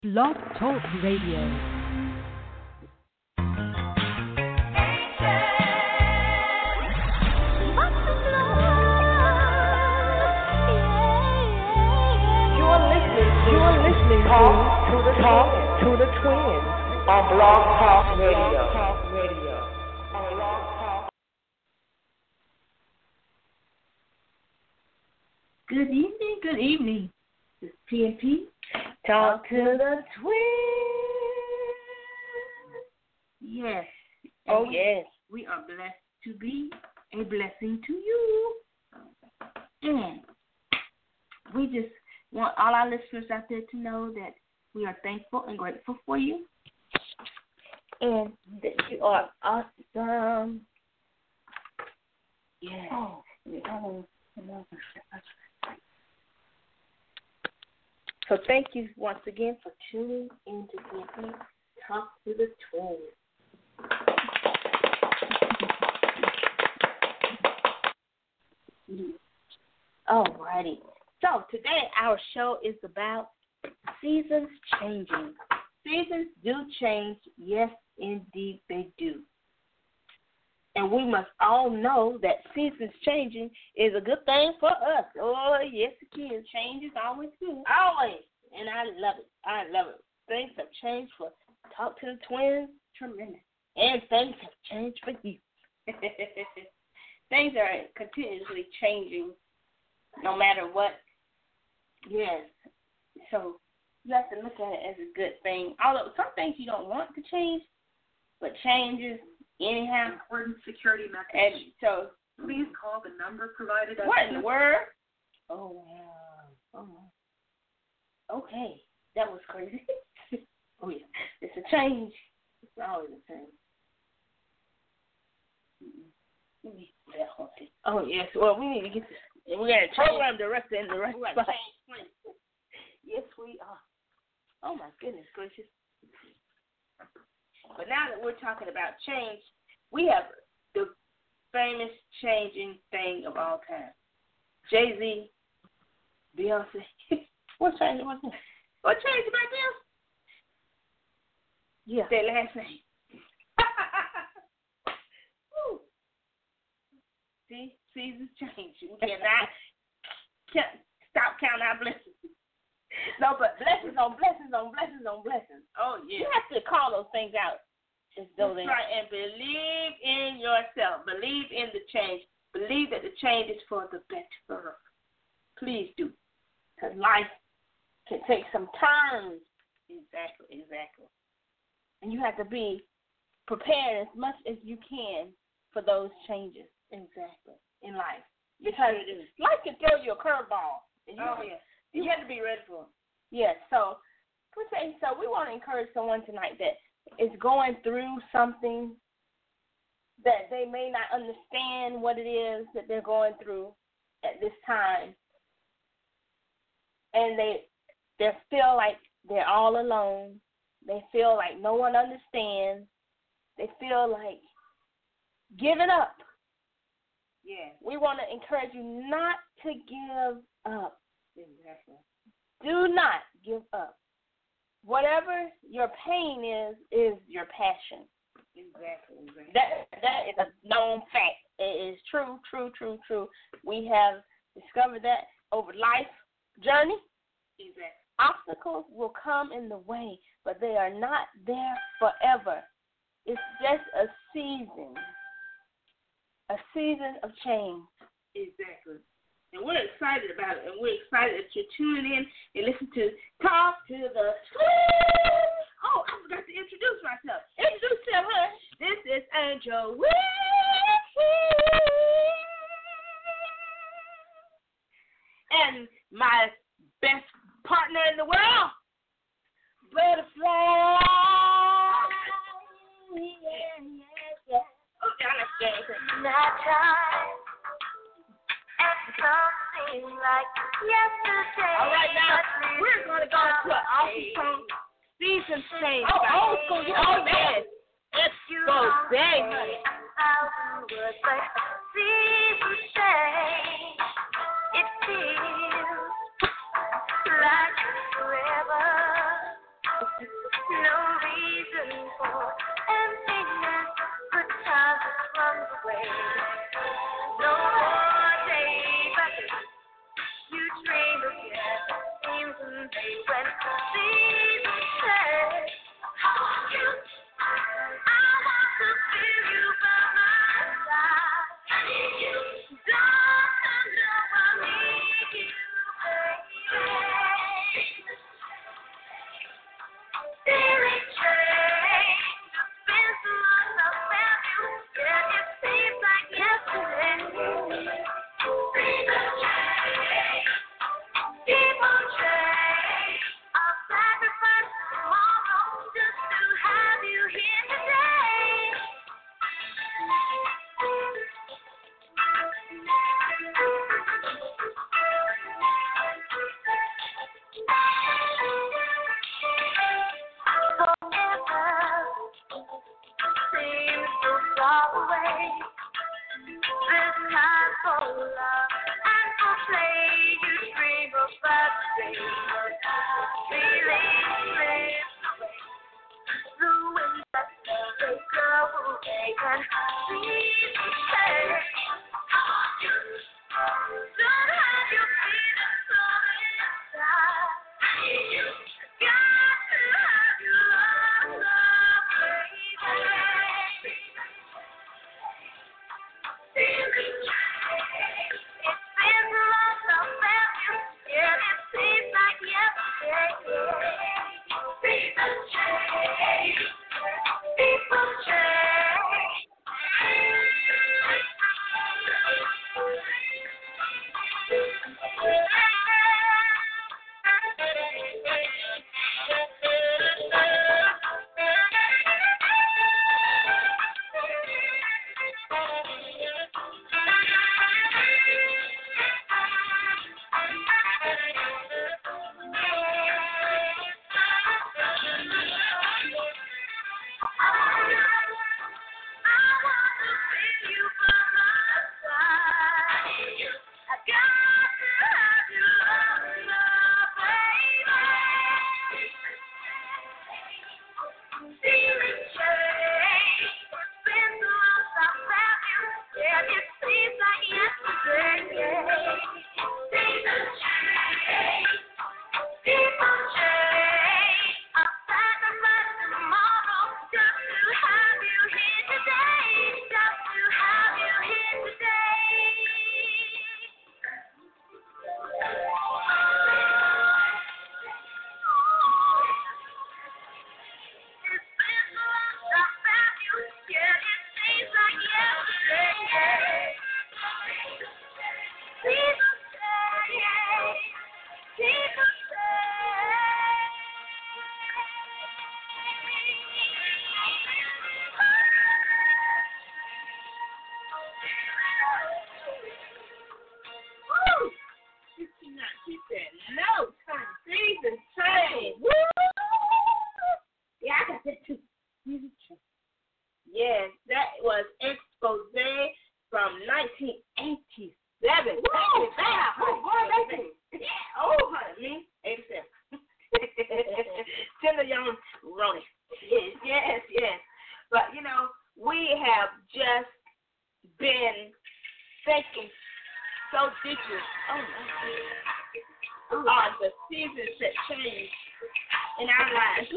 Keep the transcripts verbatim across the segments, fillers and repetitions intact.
Blog Talk Radio. Talk to the talk to the twins on Blog Talk Radio. Talk Radio. On Blog Talk. Good evening. Good evening. It's P and P. Talk to the twins. Yes. Oh And yes. We are blessed to be a blessing to you. And we just want all our listeners out there to know that we are thankful and grateful for you. And that you are awesome. Yeah. Oh. So thank you once again for tuning in to P and P Talk to the Twins. Alrighty. So today our show is about seasons changing. Seasons do change. Yes, indeed they do. And we must all know that seasons changing is a good thing for us. Oh, yes, it is. Change is always good. Always. And I love it. I love it. Things have changed for Talk to the Twins. Tremendous. And things have changed for you. Things are continuously changing no matter what. Yes. So you have to look at it as a good thing. Although some things you don't want to change, but changes anyhow. Important security message. And so please call the number provided. What in the world? Oh, wow. Oh, okay. That was crazy. Oh, yeah. It's a change. It's always a change. Let me Oh, yes. Well, we need to get this. And we got to program director in the right spot. Yes, we are. Oh, my goodness gracious. But now that we're talking about change, we have the famous changing thing of all time. Jay-Z, Beyonce. What changed about them? What changed about them? Yeah. Their last name. See, seasons change. We cannot can't stop counting our blessings. No, but blessings on blessings on blessings on blessings. Oh, yeah. You have to call those things out. Just That's right, and believe in yourself. Believe in the change. Believe that the change is for the better. Please do. Because life can take some turns. Exactly, exactly. And you have to be prepared as much as you can for those changes. Exactly. In life. Because sure life can throw you a curveball. And you, oh, yeah. You have to be ready for it. Yes. So, so we want to encourage someone tonight that is going through something that they may not understand what it is that they're going through at this time. And they they feel like they're all alone. They feel like no one understands. They feel like giving up. Yeah. We want to encourage you not to give up. Exactly. Do not give up. Whatever your pain is, is your passion. Exactly. exactly. That that is a known fact. It is true, true, true, true. We have discovered that over life journey. Exactly. Obstacles will come in the way, but they are not there forever. It's just a season. A season of change. Exactly. And we're excited about it. And we're excited that you're tuning in and listen to Talk to the Twins. Oh, I forgot to introduce myself. Introduce yourself, huh? This is Angel Wilkie. And my best partner in the world, Butterfly. Yeah, yeah, yeah. Oh, y'all are scared. That time, and something like yesterday. All right, now we're going to go to an awesome song, Seasons Change. Oh, old school. Oh, yes. Let's go, baby. A thousand words, but seasons change. It feels like forever. No reason for emptiness, good time just runs away. No more day, but you dream again. Seems amazing when seasons change. I want you, I want to feel you by my side. I need you, don't you know I need you, baby. Feeling change, been so long I felt you, yeah, it seems like yesterday. Seasons change, people change. I'll sacrifice tomorrow just to have you here today. Forever seems so far away. This time for love and for play, you dream about the day. Feeling slips away. The wind that take away and seasons change. I want you. Don't have you feeling so inside. I need you. Got to have you love, love, baby. Feeling change. It's been so long I felt you. Yeah, it seems like yesterday. Seasons change. People change. Yes, that was Expose from nineteen eighty-seven. Woo! Yeah, oh, boy, baby. Yeah, oh, honey, eighty-seven. Tender young Ronnie. Yes, yes, yes. But, you know, we have just been thinking so deeply oh, on uh, the seasons that change in our lives.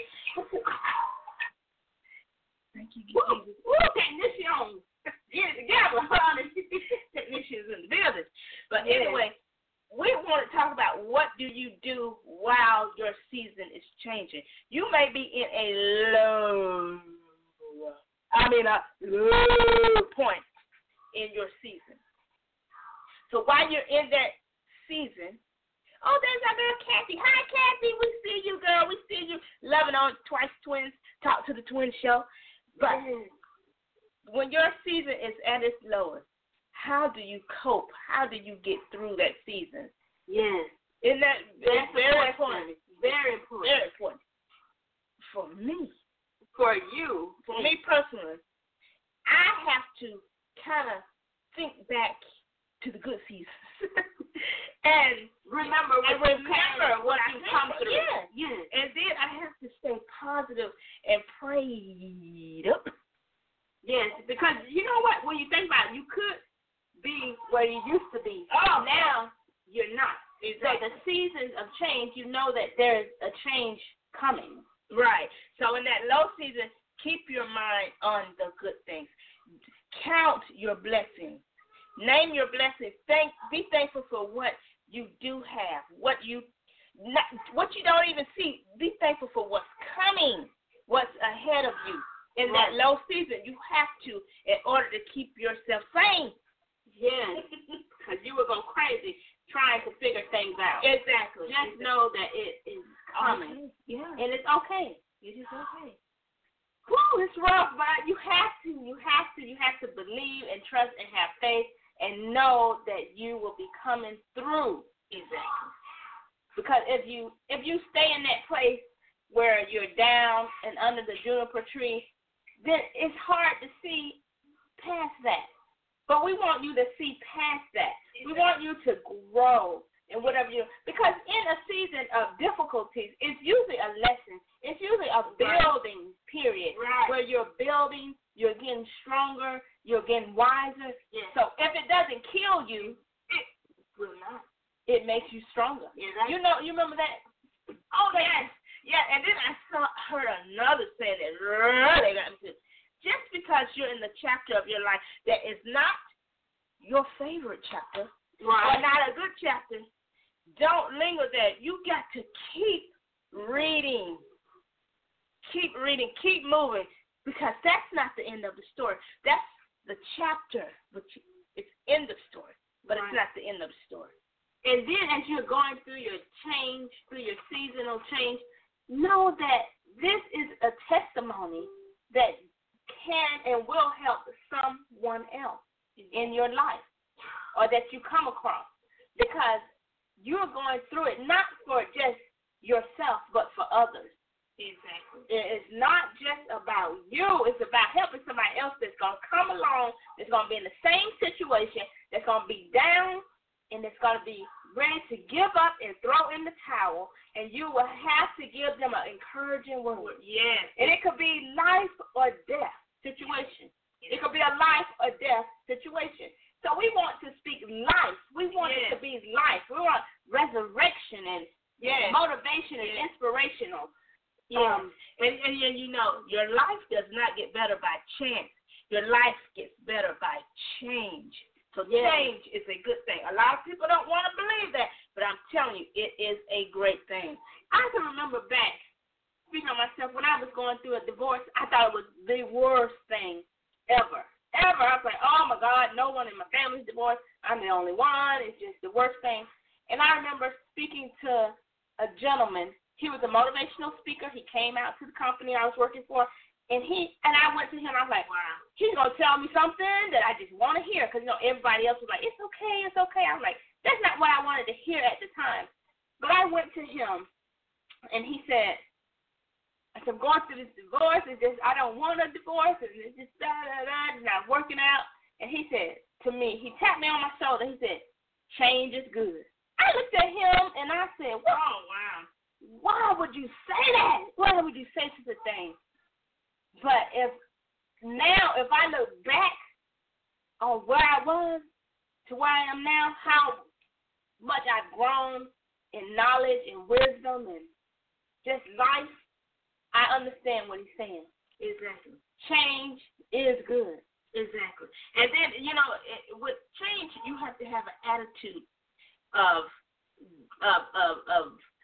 Thank you, Jesus. Woo, technician. Get it together, honey. Technicians in the building. But yes. Anyway, we want to talk about what do you do while your season is changing. You may be in a low, I mean a low point in your season. So while you're in that season, oh, there's our girl Kathy. Hi, Kathy. We see you, girl. We see you. Loving on Twice Twins. Talk to the Twin Show. But when your season is at its lowest, how do you cope? How do you get through that season? Yes. Isn't that That's very important. important? Very important. Very important. For me. For you. For me personally, I have to kind of think back to the good seasons. and remember what and remember you what what I you come through. Yeah. Yeah. And then I have to stay positive and prayed up. Yes, because you know what? When you think about it, you could be where you used to be. Oh, now you're not. Exactly. So the seasons of change, you know that there's a change coming. Right. So in that low season, keep your mind on the good things. Count your blessings. Name your blessings. Thank. Be thankful for what you do have. What you, not, what you don't even see. Be thankful for what's coming. What's ahead of you. In right. that low season, you have to, in order to keep yourself sane. Yes. Because you were going crazy trying to figure things out. Exactly. Just know that it is coming. Okay. Yeah. And it's okay. It is okay. Whew, it's rough, but you have to. You have to. You have to believe and trust and have faith and know that you will be coming through. Exactly. Because if you if you stay in that place where you're down and under the juniper tree, then it's hard to see past that. But we want you to see past that. We want you to grow in whatever you, because in a season of difficulties, it's usually a lesson. It's usually a building period right. where you're building, you're getting stronger, you're getting wiser. Yes. So if it doesn't kill you, it will not. It makes you stronger. Exactly. You know, you remember that? Oh, yes. Yeah, and then I saw, heard another saying that really got me too. Just because you're in the chapter of your life that is not your favorite chapter, right. or not a good chapter, don't linger there. You got to keep reading. Keep reading. Keep moving. Because that's not the end of the story. That's the chapter. But it's in the story. But right. it's not the end of the story. And then as you're going through your change, through your seasonal change, know that this is a testimony that can and will help someone else in your life or that you come across. Because you're going through it not for just yourself, but for others. Exactly. It's not just about you. It's about helping somebody else that's going to come along, that's going to be in the same situation, that's going to be down, and that's going to be ready to give up and throw in the towel, and you will have to give them an encouraging word. Yes. And it could be life or death situation. It could be a life or death situation. So we want to speak life. We want yes. it to be life. We want resurrection and yes. motivation and yes. inspirational. Yes. Um, and, and, and you know, your life does not get better by chance. Your life gets better by change. So yes. change is a good thing. A lot of people don't want to believe that, but I'm telling you, it is a great thing. I can remember back, speaking of myself, when I was going through a divorce, I thought it was the worst thing ever. Ever. I was like, oh, my God, no one in my family's divorced. I'm the only one. It's just the worst thing. And I remember speaking to a gentleman. He was a motivational speaker. He came out to the company I was working for, and he and I went to him. I was like, wow, he's going to tell me something that I just want to hear because, you know, everybody else was like, it's okay, it's okay. I was like, that's not what I wanted to hear at the time. But I went to him, and he said, I said, I'm going through this divorce. It's just, I don't want a divorce. And it's just, da, da, da, it's not working out. And he said to me, he tapped me on my shoulder. He said, change is good. I looked at him, and I said, well, oh, wow. Why would you say that? Why would you say such a thing? But if now, if I look back on where I was to where I am now, how much I've grown in knowledge and wisdom and just life, I understand what he's saying. Exactly. Change is good. Exactly. And then, you know, with change, you have to have an attitude of of of, of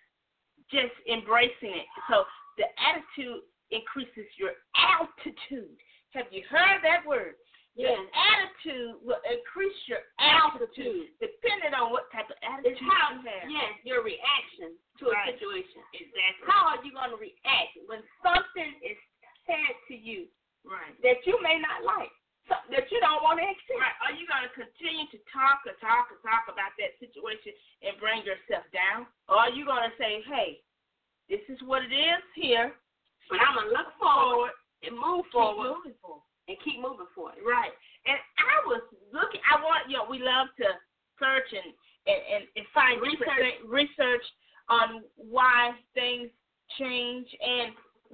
just embracing it. So the attitude increases your altitude. Have you heard that word? Yes. Your attitude will increase your altitude, altitude. Depending on what type of attitude it's how, you have. Yes, your reaction to right. a situation. Exactly. How are you going to react when something is said to you right. that you may not like? That you don't want to accept. Right. Are you going to continue to talk or talk or talk about that situation and bring yourself down? Or are you going to say, hey, this is what it is here, but I'm going to look forward and move forward. Keep moving forward. And keep moving forward. Right. And I was looking, I want, you know, we love to search and, and, and, and find research. research on why things change and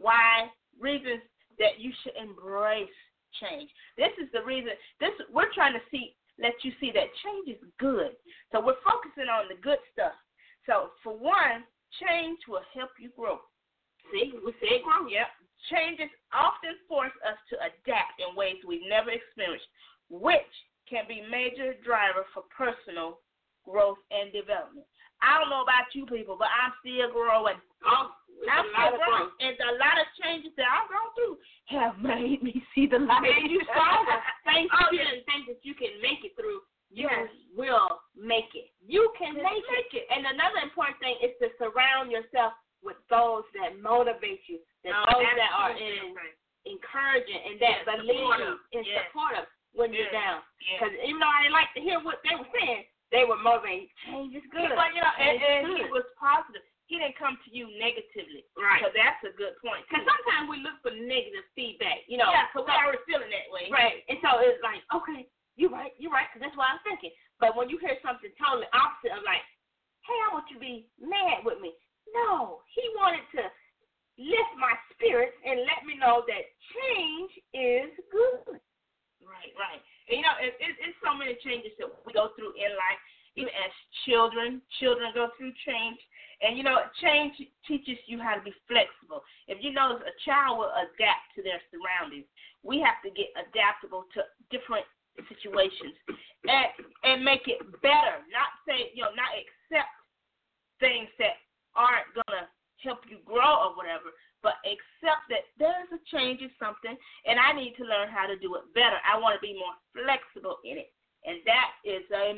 why, reasons that you should embrace change. This is the reason. This we're trying to see, let you see that change is good. So we're focusing on the good stuff. So for one, change will help you grow. See, we said grow. Yep. Changes often force us to adapt in ways we've never experienced, which can be major driver for personal growth and development. I don't know about you people, but I'm still growing. Oh, I'm still growing. And a lot of changes that I've gone through have made me see the light. Made you stronger. Things oh, you yeah. think that you can make it through, you yes. will make it. You can make, make it. it. And another important thing is to surround yourself with those that motivate you, that oh, those that are in, encouraging and that yes, believe you and yes. supportive when yes. you're down. Because yes. even though I didn't like to hear what they were saying, they were motivated. Change is good. But, you know, and, and he was positive. He didn't come to you negatively. Right. So that's a good point. Because sometimes we look for negative feedback, you know. Yeah, because we're already feeling that way. Right. And so it's like, okay, you're right, you're right, because that's what I'm thinking. But when you hear something totally opposite of like, hey, I want you to be mad with me. No, he wanted to lift my spirits and let me know that change is good. Right, right. And, you know, it, it, it's so many changes that we go through in life, even as children. Children go through change. And, you know, change teaches you how to be flexible. If you notice, a child will adapt to their surroundings. We have to get adaptable to different situations and, and make it better. Not say, you know, not accept things that aren't going to help you grow or whatever, but accept that there's a change in something, and I need to learn how to do it better. I want to be more flexible in it. And that is a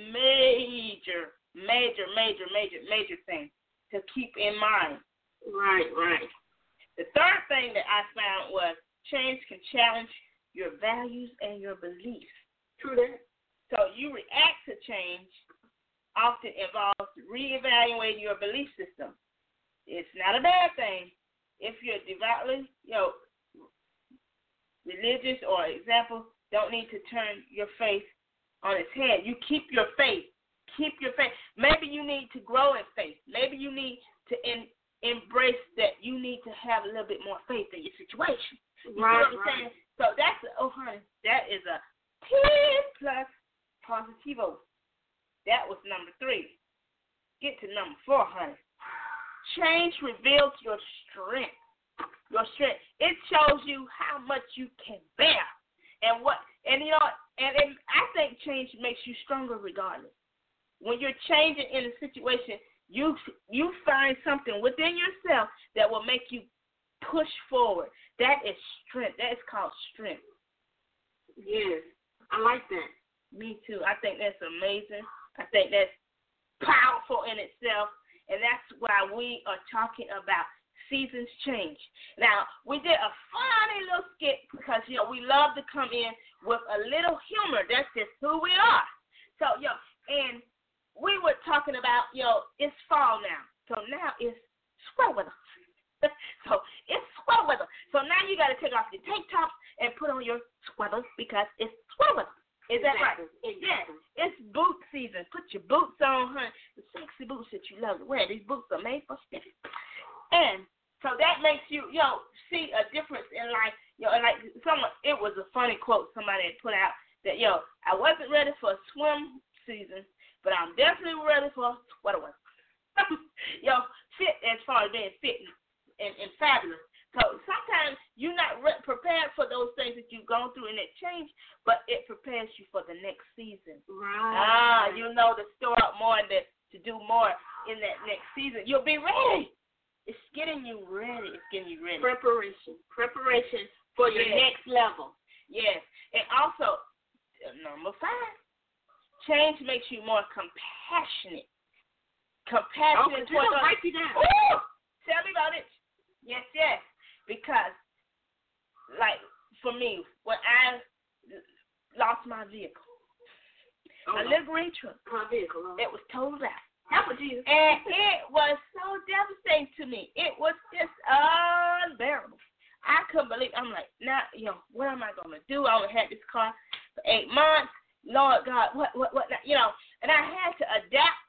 major, major, major, major, major thing to keep in mind. Right, right. The third thing that I found was change can challenge your values and your beliefs. True that. So you react to change often involves reevaluating your belief system. It's not a bad thing if you're devoutly, you know, religious or example, don't need to turn your faith on its head. You keep your faith. Keep your faith. Maybe you need to grow in faith. Maybe you need to in, embrace that you need to have a little bit more faith in your situation. You right, see what I'm right. saying? So that's, oh, honey, that is a ten plus positivo. That was number three. Get to number four, honey. Change reveals your strength. Your strength. It shows you how much you can bear. And what and you know and, and I think change makes you stronger regardless. When you're changing in a situation, you you find something within yourself that will make you push forward. That is strength. That is called strength. Yes. I like that. Me too. I think that's amazing. I think that's powerful in itself. And that's why we are talking about seasons change. Now, we did a funny little skit because, you know, we love to come in with a little humor. That's just who we are. So, yo, and we were talking about, you know, it's fall now. So now it's sweater weather. So it's sweater weather. So now you got to take off your tank tops and put on your sweaters because it's sweater weather. Is that exactly. right? Exactly. Yeah. It's boot season. Put your boots on, honey. The sexy boots that you love to wear. These boots are made for stiffy. And so that makes you, you know, see a difference in life. You know, and like someone, it was a funny quote somebody had put out that, yo, I wasn't ready for a swim season, but I'm definitely ready for sweater weather. Yo, fit as far as being fit and, and fabulous. So sometimes you're not re- prepared for those things that you've gone through in that change, but it prepares you for the next season. Right. Ah, you know to store up more and to, to do more in that next season. You'll be ready. It's getting you ready. It's getting you ready. Preparation. Preparation for your yes. next level. Yes. And also, uh, number five, change makes you more compassionate. Compassionate. Oh, towards break you down. Ooh, tell me about it. Yes, yes. Because, like, for me, when I lost my vehicle, oh, a little green truck, my vehicle, oh. it was totaled out. That was you. And it was so devastating to me. It was just unbearable. I couldn't believe. I'm like, now, you know, what am I going to do? I only had this car for eight months. Lord God, what, what, what, you know, and I had to adapt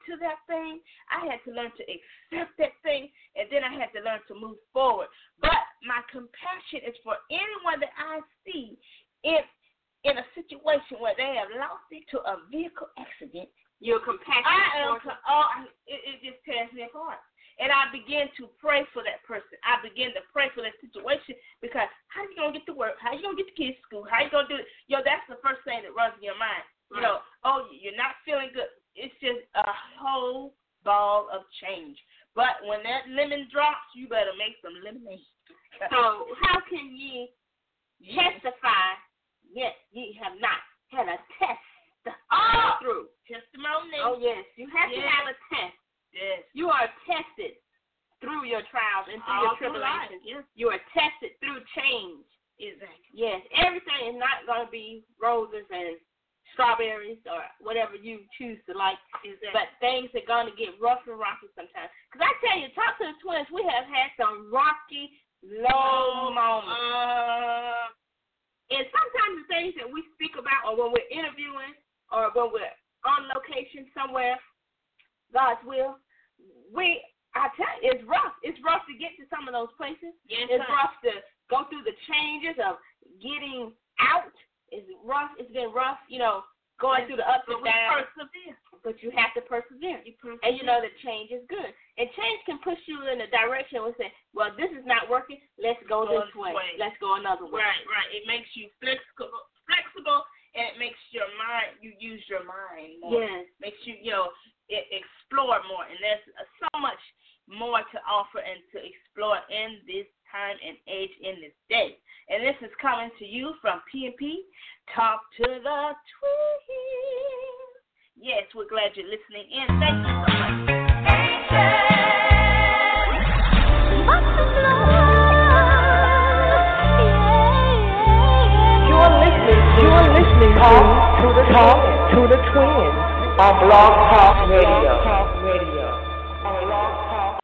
to that thing. I had to learn to accept that thing, and then I had to learn to move forward. But my compassion is for anyone that I see if in a situation where they have lost it to a vehicle accident. You're compassionate. I am. Oh, I, it, it just tears me apart. And I begin to pray for that person. I begin to pray for that situation because how you gonna get to work? How you gonna get the kids to school? How you gonna do it? Yo, that's the first thing that runs in your mind. You Right. know, oh, you're not feeling good. It's just a whole ball of change. But when that lemon drops, you better make some lemonade. So how can ye testify yet ye have not had a test Oh, through? testimony. Oh, yes. You have to Yes. have a test. Yes. You are tested through your trials and through All your through life. tribulations. Yes. You are tested through change. Exactly. Yes, everything is not going to be roses and strawberries or whatever you choose to like. Exactly. But things are going to get rough and rocky sometimes. Because I tell you, talk to the twins, we have had some rocky, low moments. Uh, And sometimes the things that we speak about, or when we're interviewing, or when we're on location somewhere, God's will, we, I tell you, it's rough. It's rough to get to some of those places. yes, It's sir. rough to go through the changes of getting out. It's rough. It's been rough, you know, going through the ups But and we downs. persevere. But you have to persevere. You persevere. And you know that change is good. And change can push you in a direction where say, well, this is not working. Let's go Go this this way. way. Let's go another way. Right, right. It makes you flexible, flexible, and it makes your mind. You use your mind more. Yes. Makes you, you know, it, explore more, and there's uh, so much more to offer and to explore in this time and age, in this day. And this is coming to you from P and P. Talk to the Twins. Yes, we're glad you're listening in. Thank you so much. You are listening. You are listening Talk to the Talk to the Twins on Blog Talk Radio. On Blog Talk.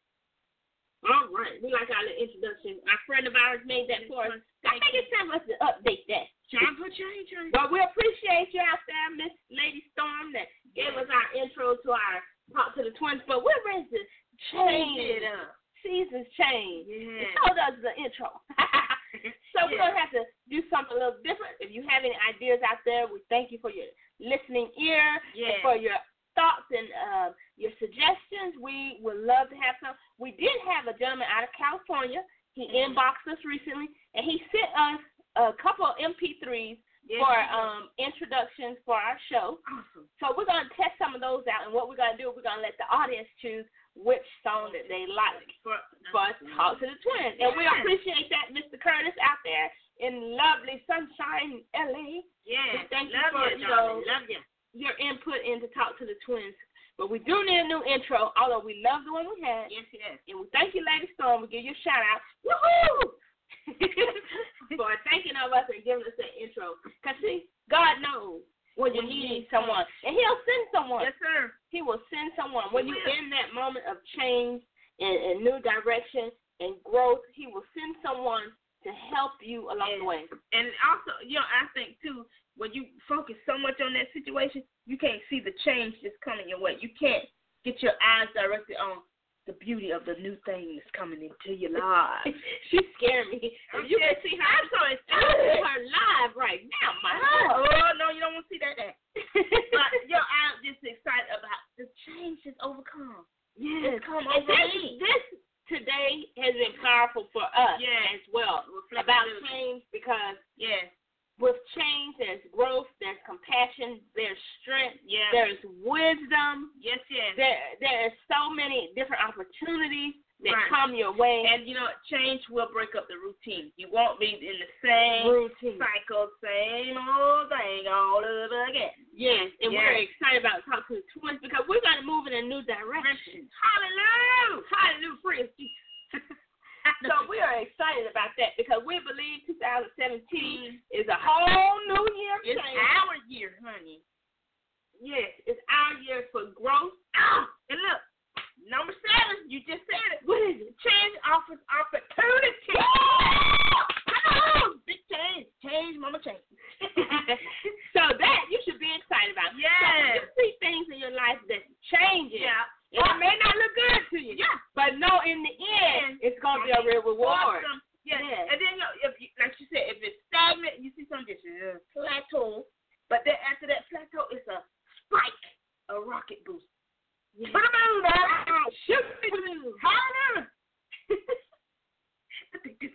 All right. We like our little introduction. Our friend of ours made that for us. I think it's time for us to update that. Time for change. Well, we appreciate you out there, Miss Lady Storm, that gave us our intro to our Talk to the Twins. But we're ready to change Change it up. Seasons change. Yeah. And so does the intro. So we're going to have to do something a little different. If you have any ideas out there, we thank you for your listening ear, Yeah. and for your thoughts and uh, your suggestions. We would love to have some. We did have a gentleman out of California. He Mhm. inboxed us recently, and he sent us a couple of M P threes Yes, for yes. um, introductions for our show. Awesome. So we're going to test some of those out, and what we're going to do, we're going to let the audience choose which song that they like For, for us to talk to the twins. And we Yeah. appreciate that, Mister Curtis, out there in lovely Sunshine, L A. Yeah. Thank you Love for, you, you darling. know, Love you. your input into Talk to the Twins. But we do need a new intro, although we love the one we had. Yes, yes. And we thank you, Lady Storm. We give you a shout out. Woohoo! For thinking of us and giving us that intro. Because, see, God knows when you When you need need someone. And He'll send someone. Yes, sir. He will send someone. When He you're will. in that moment of change and, and new direction and growth, He will send someone to help you along the way. And also, you know, I think, too, when you focus so much on that situation, you can't see the change just coming your way. You can't get your eyes directed on the beauty of the new thing that's coming into your life. She scared me. If you can see her, I'm so excited. her live right now, my Oh, Lord. no, you don't want to see that. that. But, yo, I'm just excited about the change that's overcome. Yes. It's come And over this, me. this today has been powerful for us Yeah. as well about change, because Yeah. with change there's growth, there's compassion, there's strength, Yeah. there's wisdom. Yes, yes. There, there are so many different opportunities that Right. come your way. And, you know, change will break up the routine. You won't be in the same routine. cycle, same old thing all over again. Yes, and Yes. we're excited about talking to the twins because we're going to move in a new direction. Hallelujah! Hallelujah, praise Jesus. So we are excited about that because we believe two thousand seventeen is a whole new year of It's change. our year, honey. Yes, it's our year for growth. Oh, and look, number seven, you just said it. What is it? Change offers opportunity. Come on, big change. Change, mama, change. So that you should be excited about. Yes. So when you see things in your life that's changed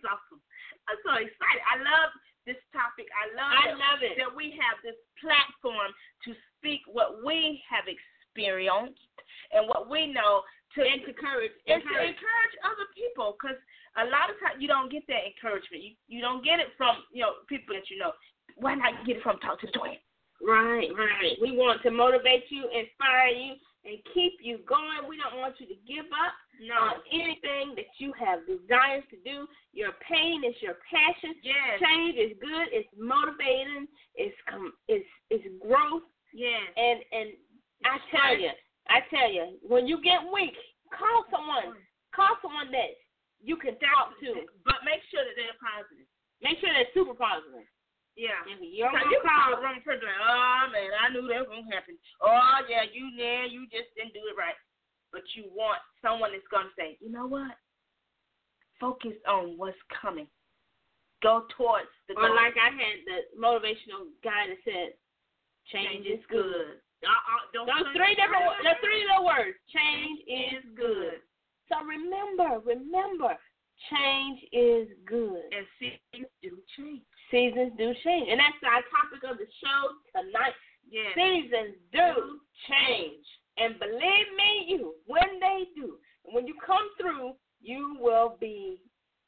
awesome. I'm so excited. I love this topic. I love, I that, love it. that we have this platform to speak what we have experienced and what we know to and to encourage, and to encourage other people, because a lot of times you don't get that encouragement. You you don't get it from, you know, people that you know. Why not get it from Talk to the Twin? Right, right. We want to motivate you, inspire you, and keep you going. We don't want you to give up No. on anything that you have desires to do. Your pain is your passion. Yes. Change is good. It's motivating. It's com- it's it's growth. Yes. And and I tell you, I tell you, when you get weak, call someone. Call someone that you can talk to. But make sure that they're positive. Make sure they're super positive. Yeah. If you don't So wanna you call- call the wrong person, like, oh, man, I knew that was going to happen. Oh, yeah, you yeah, you just didn't do it right. But you want someone that's going to say, you know what? Focus on what's coming. Go towards the Or goal. like I had the motivational guy that said, change, is good. Uh, uh, don't Those put- three different, wo- the three little words. Change is good. So remember, remember, change is good. And seasons do change. Seasons do change, and that's our topic of the show tonight. Yes. Seasons do change, and believe me, you when they do, when you come through, you will be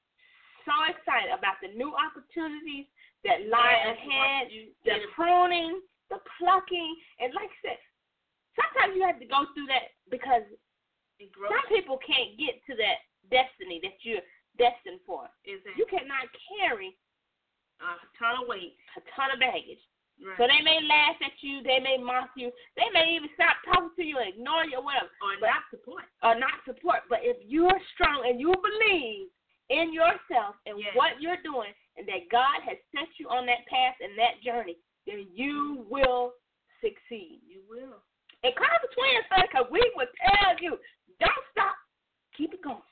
so excited about the new opportunities that lie Yes, ahead, you- the yes. pruning, the plucking, and like I said, sometimes you have to go through that because It grows. some people can't get to that destiny that you're destined for. Is it You cannot carry a ton of weight? a ton of baggage. Right. So they may laugh at you, they may mock you, they may even stop talking to you and ignore you or whatever. or but- not support. Or not support. But if you're strong and you believe in yourself and Yes. what you're doing and that God has set you on that path and that journey, then you will succeed. You will. And call the twins, son, because we will tell you, don't stop. Keep it going.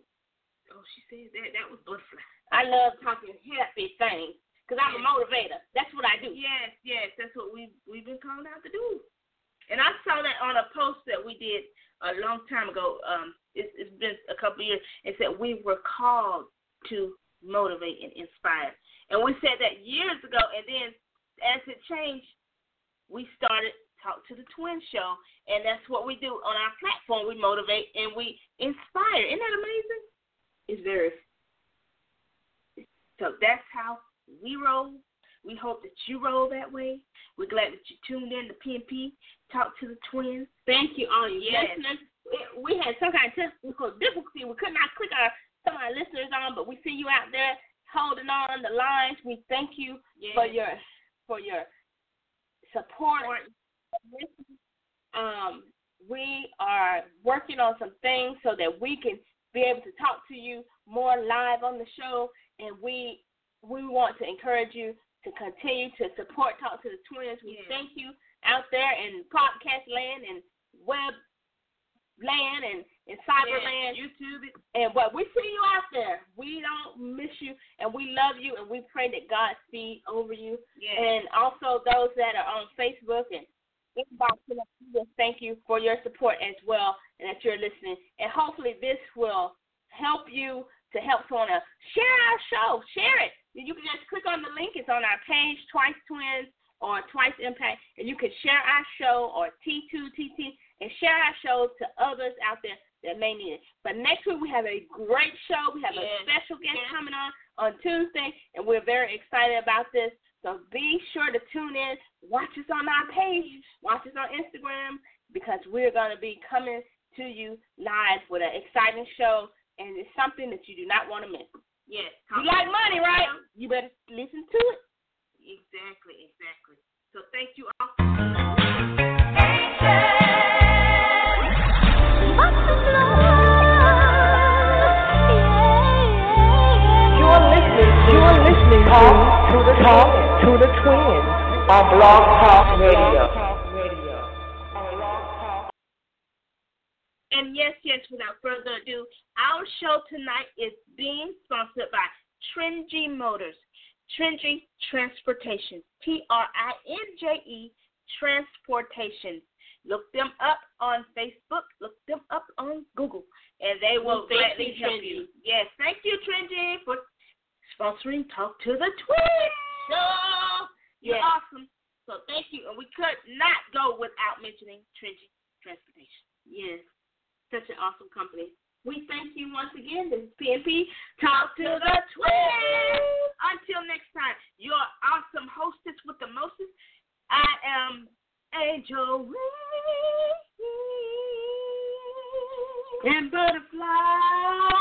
Oh, she said that. That was butterfly. I love talking happy things because I'm a Yes. motivator. That's what I do. Yes, yes, that's what we we've been called out to do. And I saw that on a post that we did a long time ago. Um, it's, it's been a couple of years. It said we were called to motivate and inspire, and we said that years ago. And then as it changed, we started Talk to the Twin Show, and that's what we do on our platform. We motivate and we inspire. Isn't that amazing? It's very. So that's how we roll. We hope that you roll that way. We're glad that you tuned in to P and P, Talk to the Twins. Thank you, all you Yes. listeners. We, we had some kind of technical difficulty. We could not click our some of our listeners on, but we see you out there holding on the lines. We thank you Yes. for your for your support. Um, we are working on some things so that we can be able to talk to you more live on the show, and we we want to encourage you to continue to support Talk to the Twins. We Yes. thank you out there in podcast land and web land and, and cyber Yes. land. YouTube it. And what we see you out there, we don't miss you, and we love you, and we pray that God speed over you. Yes. And also those that are on Facebook and inboxing us, we just thank you for your support as well, and that you're listening. And hopefully this will help you to help someone else. Share our show. Share it. You can just click on the link. It's on our page, Twice Twins or Twice Impact, and you can share our show or T two T T and share our show to others out there that may need it. But next week we have a great show. We have Yes. a special guest Yes. coming on on Tuesday, and we're very excited about this. So be sure to tune in. Watch us on our page. Watch us on Instagram, because we're going to be coming to you live with an exciting show, and it's something that you do not want to miss. Yes. You like money, right? You better listen to it. Exactly, exactly. So thank you all. You are listening, you are listening Talk to the Talk to the Twins on Blog Talk Radio. And yes, yes, without further ado, our show tonight is being sponsored by Tringy Motors. Tringy Transportation, T R I N J E, Transportation. Look them up on Facebook. Look them up on Google, and they will Well, thank gladly you, help Tringy. you. Yes, thank you, Tringy, for sponsoring Talk to the Twins show. You're Yes. awesome. So thank you. And we could not go without mentioning Trinity Transportation. Yes. Such an awesome company. We thank you once again. This is P N P Talk to the Twins. Until next time, your awesome hostess with the mostest, I am Angel Reed and Butterfly.